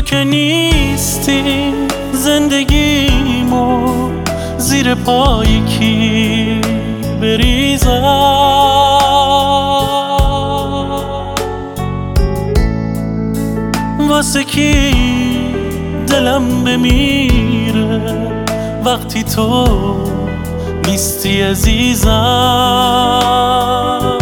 که نیستی زندگیمو زیر پای کی بریزم؟ واسه کی دلم بمیره وقتی تو نیستی عزیزم؟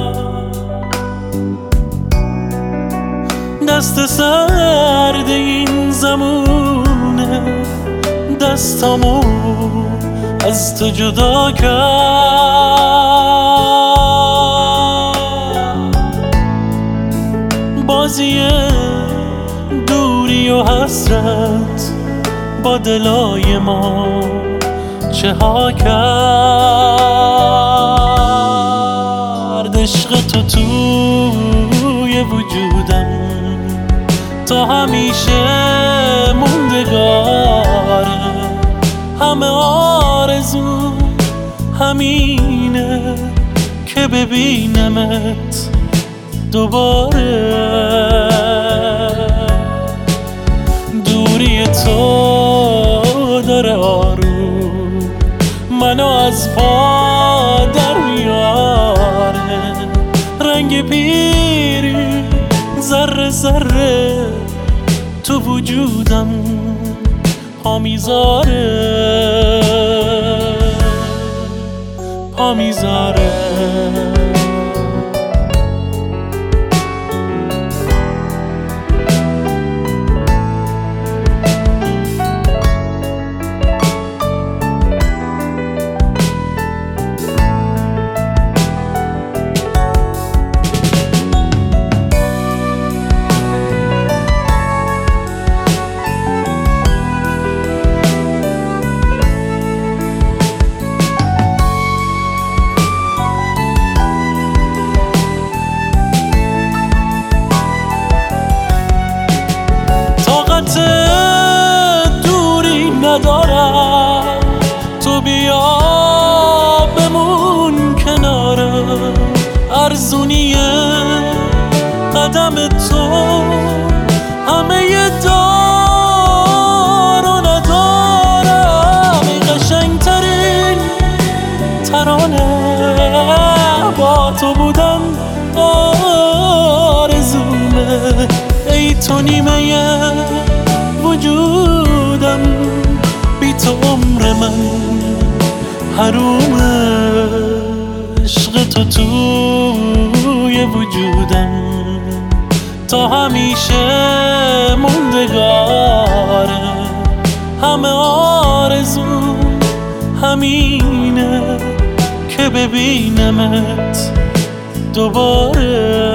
دست سرد این زمونه دستامو از تو جدا کرد. بازی دوری و حسرت با دلای ما چه ها کرد. عشق تو توی وجودم تا همیشه موندگاره. همه آرزو همینه که ببینمت دوباره. دوری تو داره آروم منو از پا در میاره. رنگ پیری ذره ذره تو وجودم پا میذاره. دوری ندارم تو بیا بمون کنارم. ارزونیه قدم تو همه دار و ندارم. ای قشنگترین ترانه با تو بودن آرزومه. ای تو نیمه وجودم بی تو عمر من حرومه. عشق تو توی وجودم تا همیشه موندگاره. همه آرزو همینه که ببینمت دوباره.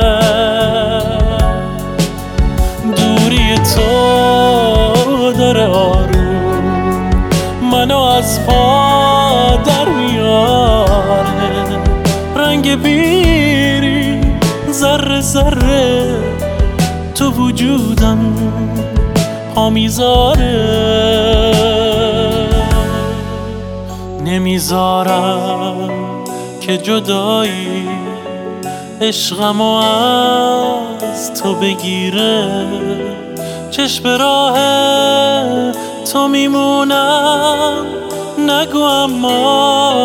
دوری تو داره آروم منو از پا در میاره. رنگ پیری ذره ذره تو وجودم پا میذاره. نمیذارم که جدایی عشقمو از تو بگیره. چشم راه تو میمونم نگو اما